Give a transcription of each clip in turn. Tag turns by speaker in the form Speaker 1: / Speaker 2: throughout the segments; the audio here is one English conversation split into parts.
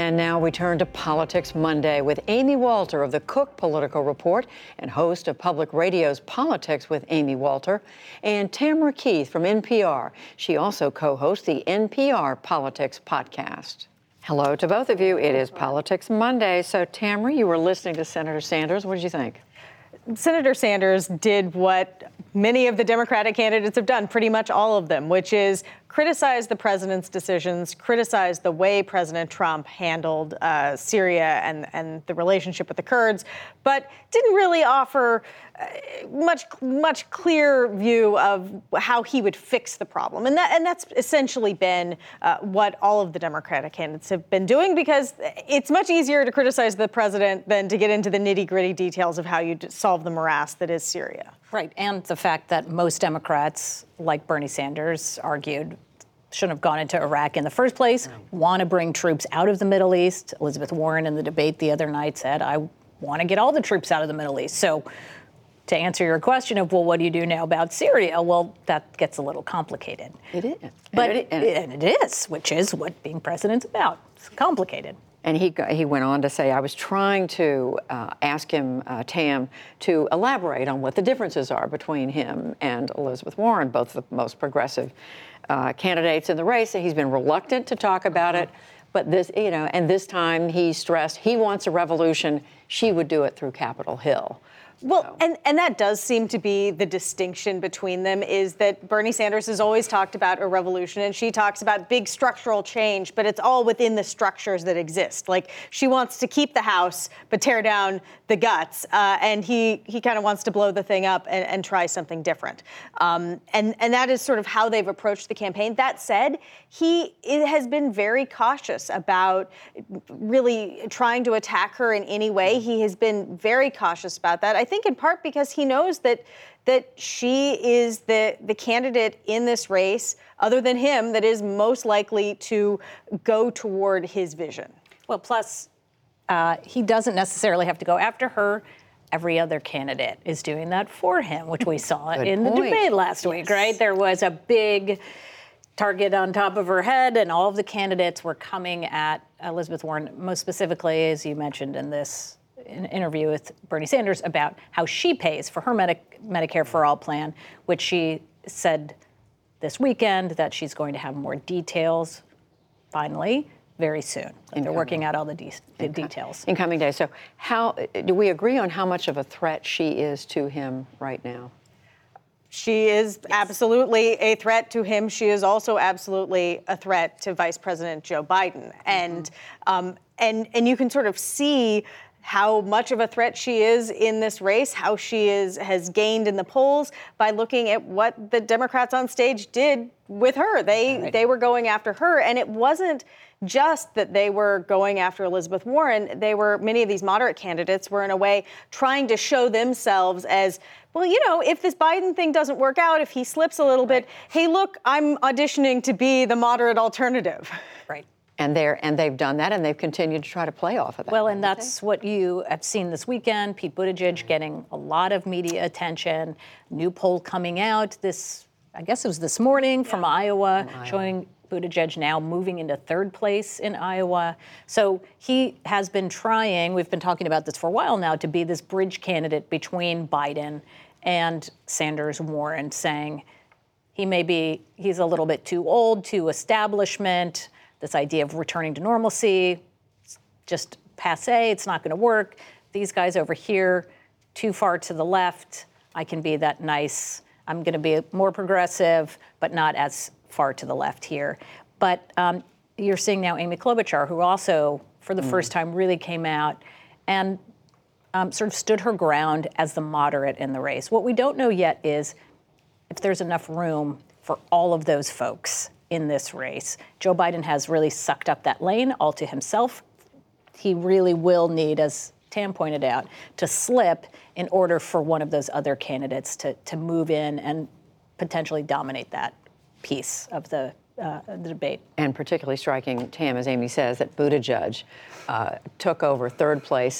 Speaker 1: And now we turn to Politics Monday with Amy Walter of the Cook Political Report and host of Public Radio's Politics with Amy Walter, and Tamara Keith from NPR. She also co-hosts the NPR Politics Podcast. Hello to both of you. It is Politics Monday. So, Tamara, you were listening to Senator Sanders. What did you think?
Speaker 2: Senator Sanders did what many of the Democratic candidates have done, pretty much all of them, which is criticize the president's decisions, criticize the way President Trump handled Syria and the relationship with the Kurds, but didn't really offer much clear view of how he would fix the problem. And that's essentially been what all of the Democratic candidates have been doing, because it's much easier to criticize the president than to get into the nitty-gritty details of how you solve the morass that is Syria.
Speaker 3: Right, and the fact that most Democrats, like Bernie Sanders, argued shouldn't have gone into Iraq in the first place, want to bring troops out of the Middle East. Elizabeth Warren in the debate the other night said, I want to get all the troops out of the Middle East. So to answer your question of, well, what do you do now about Syria? Well, that gets a little complicated.
Speaker 1: It is.
Speaker 3: But it is, which is what being president's about. It's complicated.
Speaker 1: And he went on to say, I was trying to ask him, Tam, to elaborate on what the differences are between him and Elizabeth Warren, both the most progressive candidates in the race. He's been reluctant to talk about it. But this time he stressed he wants a revolution. She would do it through Capitol Hill.
Speaker 2: Well, and that does seem to be the distinction between them, is that Bernie Sanders has always talked about a revolution, and she talks about big structural change, but it's all within the structures that exist. Like, she wants to keep the house, but tear down the guts, and he kind of wants to blow the thing up and try something different. And that is sort of how they've approached the campaign. That said, he has been very cautious about really trying to attack her in any way. He has been very cautious about that. I think in part because he knows that she is the candidate in this race, other than him, that is most likely to go toward his vision.
Speaker 3: Well, plus, he doesn't necessarily have to go after her. Every other candidate is doing that for him, which we saw in the debate last week, right? There was a big target on top of her head, and all of the candidates were coming at Elizabeth Warren, most specifically, as you mentioned in this interview with Bernie Sanders, about how she pays for her Medicare for All plan, which she said this weekend that she's going to have more details, finally, very soon. They're working out all the details.
Speaker 1: In coming days. So how do we agree on how much of a threat she is to him right now?
Speaker 2: She is absolutely a threat to him. She is also absolutely a threat to Vice President Joe Biden. And you can sort of see how much of a threat she is in this race, how she has gained in the polls by looking at what the Democrats on stage did with her. They were going after her, and it wasn't just that they were going after Elizabeth Warren. Many of these moderate candidates were in a way trying to show themselves as, well, if this Biden thing doesn't work out, if he slips a little bit, hey, look, I'm auditioning to be the moderate alternative.
Speaker 3: Right.
Speaker 1: And they've done that, and they've continued to try to play off of that.
Speaker 3: Well, and that's what you have seen this weekend. Pete Buttigieg getting a lot of media attention. New poll coming out I guess it was this morning from Iowa, showing Buttigieg now moving into third place in Iowa. So he has been trying, we've been talking about this for a while now, to be this bridge candidate between Biden and Sanders Warren, saying he's a little bit too old, too establishment. This idea of returning to normalcy, just passé, it's not going to work. These guys over here, too far to the left. I can be that nice. I'm going to be more progressive, but not as far to the left here. But you're seeing now Amy Klobuchar, who also, for the first time, really came out and sort of stood her ground as the moderate in the race. What we don't know yet is if there's enough room for all of those folks in this race. Joe Biden has really sucked up that lane all to himself. He really will need, as Tam pointed out, to slip in order for one of those other candidates to move in and potentially dominate that piece of the debate.
Speaker 1: And particularly striking, Tam, as Amy says, that Buttigieg took over third place,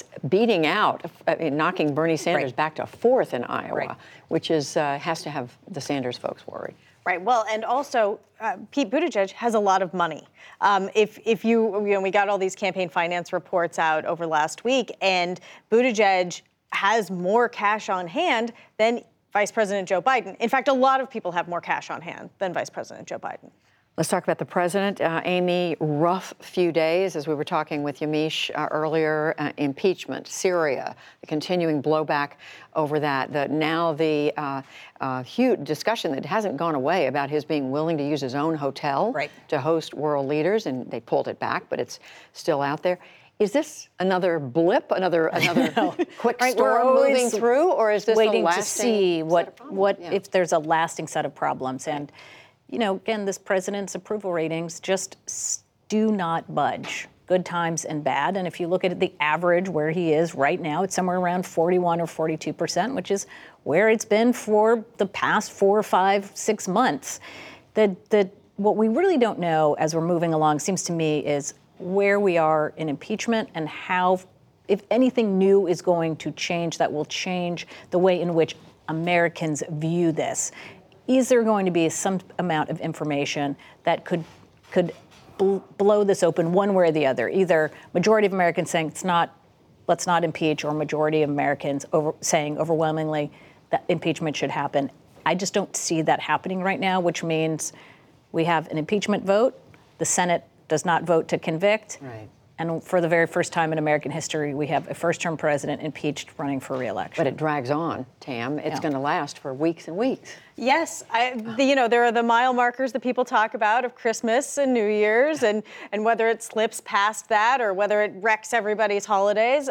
Speaker 1: knocking Bernie Sanders back to fourth in Iowa, which has to have the Sanders folks worried.
Speaker 2: Right. Well, and also Pete Buttigieg has a lot of money. If we got all these campaign finance reports out over last week, and Buttigieg has more cash on hand than Vice President Joe Biden. In fact, a lot of people have more cash on hand than Vice President Joe Biden.
Speaker 1: Let's talk about the president. Amy, rough few days, as we were talking with Yamiche earlier, impeachment, Syria, the continuing blowback over that. The huge discussion that hasn't gone away about his being willing to use his own hotel to host world leaders, and they pulled it back, but it's still out there. Is this another blip, another quick storm moving through, or is this
Speaker 3: waiting
Speaker 1: a lasting
Speaker 3: to see what
Speaker 1: Yeah.
Speaker 3: if there's a lasting set of problems? And again, this president's approval ratings just do not budge, good times and bad. And if you look at the average where he is right now, it's somewhere around 41 or 42%, which is where it's been for the past 4, 5, 6 months. What we really don't know as we're moving along, seems to me, is where we are in impeachment and how, if anything new is going to change that will change the way in which Americans view this. Is there going to be some amount of information that could blow this open one way or the other? Either majority of Americans saying let's not impeach, or majority of Americans saying overwhelmingly that impeachment should happen. I just don't see that happening right now, which means we have an impeachment vote. The Senate does not vote to convict.
Speaker 1: Right.
Speaker 3: And for the very first time in American history, we have a first-term president impeached running for re-election.
Speaker 1: But it drags on, Tam. It's going to last for weeks and weeks.
Speaker 2: Yes, there are the mile markers that people talk about of Christmas and New Year's, and whether it slips past that or whether it wrecks everybody's holidays.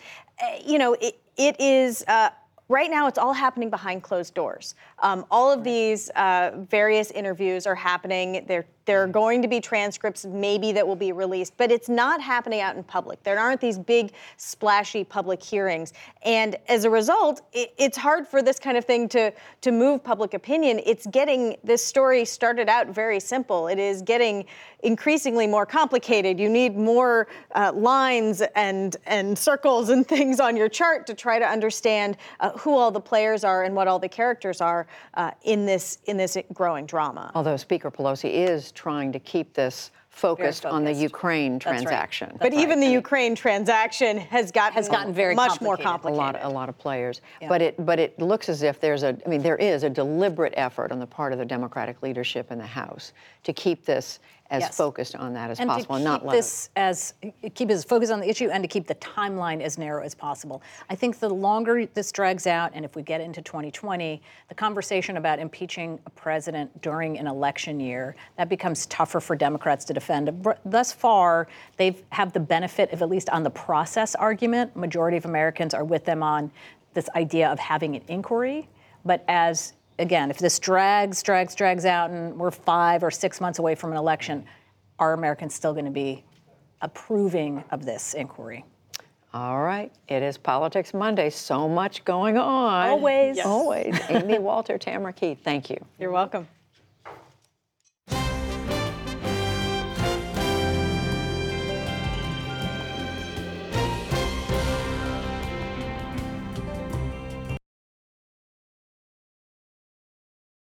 Speaker 2: It is. Right now, it's all happening behind closed doors. All of these various interviews are happening. There are going to be transcripts maybe that will be released, but it's not happening out in public. There aren't these big, splashy public hearings. And as a result, it's hard for this kind of thing to move public opinion. This story started out very simple. It is getting increasingly more complicated. You need more lines and circles and things on your chart to try to understand who all the players are and what all the characters are in this growing drama.
Speaker 1: Although Speaker Pelosi is trying to keep this focused on the Ukraine transaction.
Speaker 2: But even the Ukraine transaction has gotten
Speaker 3: very
Speaker 2: much more complicated.
Speaker 1: A lot of players. Yeah. But it looks as if there is a deliberate effort on the part of the Democratic leadership in the House to keep this as focused on that as possible, and not let
Speaker 3: keep his focus on the issue and to keep the timeline as narrow as possible. I think the longer this drags out, and if we get into 2020, the conversation about impeaching a president during an election year, that becomes tougher for Democrats to defend. Thus far, they have the benefit of, at least on the process argument, majority of Americans are with them on this idea of having an inquiry. But again, if this drags out and we're 5 or 6 months away from an election, are Americans still going to be approving of this inquiry?
Speaker 1: All right. It is Politics Monday. So much going on.
Speaker 2: Always.
Speaker 1: Yes. Always. Amy Walter, Tamara Keith, thank you.
Speaker 2: You're welcome.